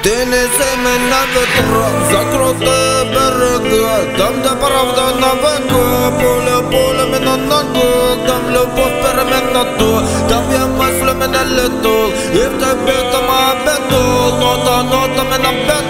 Ты неси меня ветра, закрутые берега, там, где правда на веку, поле меня ногу, там любовь перемена то, там я мыслями не летал, и в тебе там обедал, нота меня бедал.